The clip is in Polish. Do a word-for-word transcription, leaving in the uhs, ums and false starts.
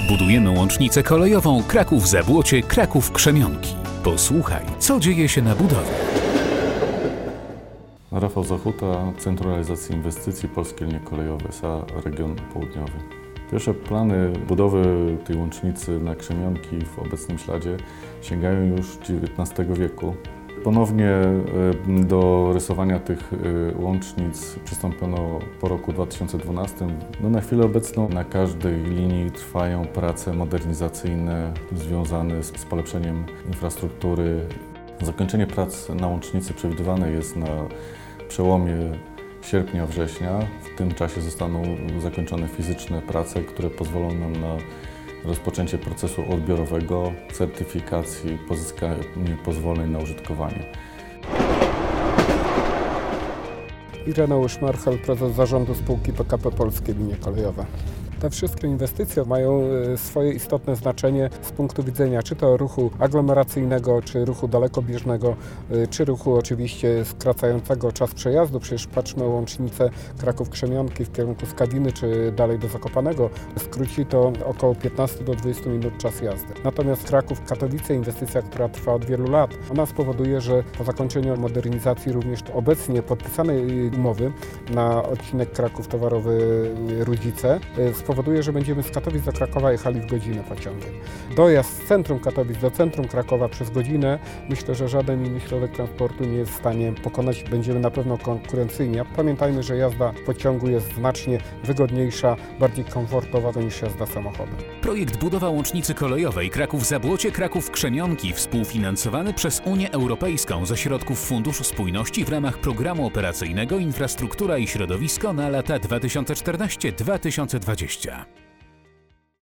Budujemy łącznicę kolejową Kraków-Zabłocie, Kraków-Krzemionki. Posłuchaj, co dzieje się na budowie. Rafał Zachuta, Centrum Realizacji Inwestycji Polskie Linie Kolejowe S A Region Południowy. Pierwsze plany budowy tej łącznicy na Krzemionki w obecnym śladzie sięgają już dziewiętnastego wieku. Ponownie do rysowania tych łącznic przystąpiono po roku dwa tysiące dwunastym. No na chwilę obecną na każdej linii trwają prace modernizacyjne związane z polepszeniem infrastruktury. Zakończenie prac na łącznicy przewidywane jest na przełomie sierpnia-września. W tym czasie zostaną zakończone fizyczne prace, które pozwolą nam na rozpoczęcie procesu odbiorowego, certyfikacji, pozyskanie pozwoleń na użytkowanie. Ireneusz Marchel, prezes zarządu spółki P K P Polskie Linie Kolejowe. Te wszystkie inwestycje mają swoje istotne znaczenie z punktu widzenia czy to ruchu aglomeracyjnego, czy ruchu dalekobieżnego, czy ruchu oczywiście skracającego czas przejazdu. Przecież patrzmy o łącznicę Kraków-Krzemionki w kierunku Skawiny, czy dalej do Zakopanego. Skróci to około piętnaście do dwudziestu minut czas jazdy. Natomiast Kraków-Katowice, inwestycja, która trwa od wielu lat, ona spowoduje, że po zakończeniu modernizacji również obecnie podpisanej umowy na odcinek Kraków towarowy Rudzice spowoduje, że będziemy z Katowic do Krakowa jechali w godzinę pociągiem. Dojazd z centrum Katowic do centrum Krakowa przez godzinę, myślę, że żaden inny środek transportu nie jest w stanie pokonać. Będziemy na pewno konkurencyjni. Pamiętajmy, że jazda w pociągu jest znacznie wygodniejsza, bardziej komfortowa niż jazda samochodem. Projekt budowa łącznicy kolejowej Kraków-Zabłocie, Kraków-Krzemionki współfinansowany przez Unię Europejską ze środków Funduszu Spójności w ramach Programu Operacyjnego Infrastruktura i Środowisko na lata dwa tysiące czternaście do dwa tysiące dwudziestego.